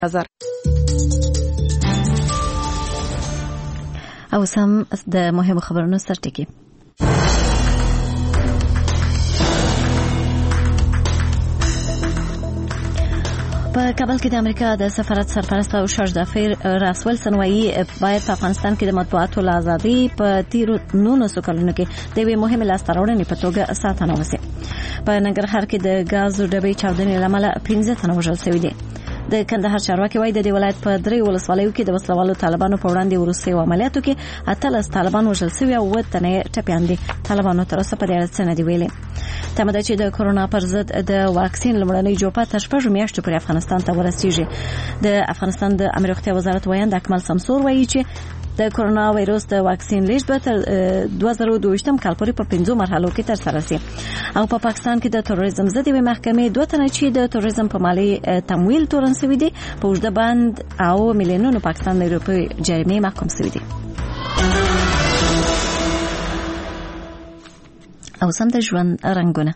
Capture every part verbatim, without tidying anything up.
نظر او سم د مهمو خبرونو سرټکی. په کابل کې د امریکا د سفارت سرپرست او شارج دافیر راس ویلسن وایي باید په افغانستان کې د مطبوعاتو ازادي په تیرو نولسو کلونو کې د یوې مهمې لاسته راوړنې په توګه ساتنه وشي. په ننګرهار کې د غازو ډبې چاودنې له امله پنځه تنه وژل شوي دي. د کندهار چارواکي وایي د دې ولایت په درې ولسوالیو کې د وسلوالو طالبانو په وړاندې وروستي عملیاتو کې اتلس طالبان وژل شوي او اووه تنه ټپیان دي. طالبانو تر اوسه په دې اړه څه نه دي ویلي. تمه ده چې د کورونا پر ضد د واکسین لومړنۍ جوپه تر شپږو میاشتو پورې افغانستان ته ورسیږي. د افغانستان د امر روغتیا وزارت وایند اکمل سمسور وایي چې د کورونا وایروس د واکسین لیږد به تر دوه زره دوه کال پورې په پنځو مرحلو کې ترسره شي. او په پاکستان کې د تروریزم ضد یوې محکمې دوه تنه چې د تروریزم په مالي تمویل تورن شوي دي په اوږده بند او میلیونونو پاکستان روپۍ جریمې محکوم شوي دي. او سم د ژوند رنګونه.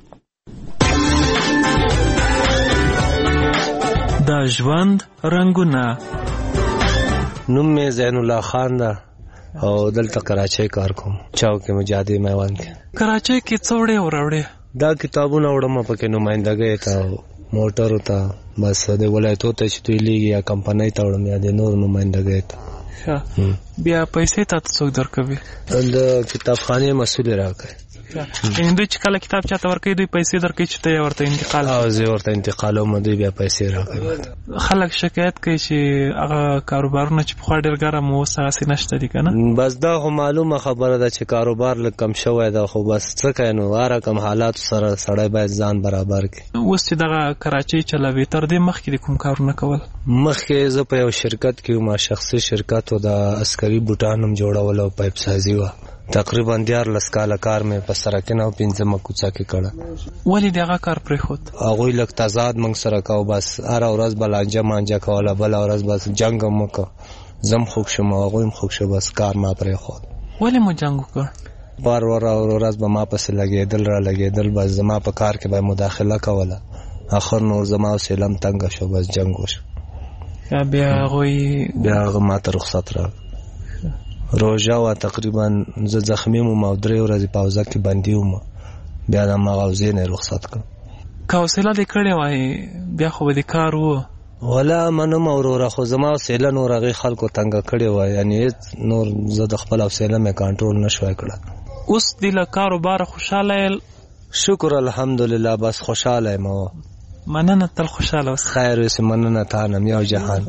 د ژوند رنګونه. نوم می زین الله خان ده او دلته کراچۍ کار کوم. چوک مجاهدی میوان کې. کراچۍ کې څوړې وروړې. دا کتابونه وړم پکې نمائندګۍ ته موټر ته بس د ولایتو ته چې دوی لیږي یا کمپنۍ ته وړم یا د نور نمائندګۍ ته. بیا پیسې ته څوک درکوي؟ د کتابخانې مسؤل راکړي. یعنی دوی چې کله کتاب چاته ورکوي دوی پیسې درکوي چې ته ورته انتقال. او زه ورته انتقالوم دوی بیا پیسې راکوي. خلک شکایت کوي چې هغه کاروبارونه چې پخوا ډېر ګرم و اوس هغسې نشته دي که نه؟ بس دا خو معلومه خبره ده چې کاروبار لږ کم شوی ده خو بس څه کوي نو هر رقم حالاتو سره سړی باید ځان برابر کړي. اوس چې دغه کراچۍ چلوي تر دې مخکې د کوم کارونه کول؟ مخکې زه په یو شرکت کې وم شخصي شرکت و د عسکري بوټان هم جوړول او پایپ سازي وه. تقریبا دیارلس کاله کار مې په سرکینه او پنځمه کوڅه کې کړه. ولې د هغه کار پرېښود؟ هغوی لږ تضاد موږ سره کوو بس هره ورځ به لانجه مانجه کوله بله ورځ بس جنګ هم وکړه. زه هم خوږ شوم او هغوی هم خوږ شو بس کار ما پرېښود. ولې مو جنګ وکړ؟ بار ور او ورځ به ما پسې لګېدل را لګېدل بس زما په کار کې به مداخله کوله. اخر نور زما حوصله هم تنګه شو بس جنګ وشو. بیا هغوی بیا هغه ما ته رخصت راکړ. روژه وه تقریبا زه زخمي وم او درې ورځې په حوزه کې بندي وم. بیا د هماغه حوزې نه یې رخصت کړم. که حوصله دې کړې وای بیا خو به دې کار و. ولا منم وروره خو زما حوصله نور هغې خلکو تنګه کړې وای یعنې هېڅ نور زه د خپل حوصله مې کنټرول نه شوی کړه. اوس دې له کاروباره خوشحاله یې؟ شکر الحمدلله بس خوشحاله یم. مننه تل خوشحاله اوسه. خیر اوسې مننه تا نه یم یو جهان.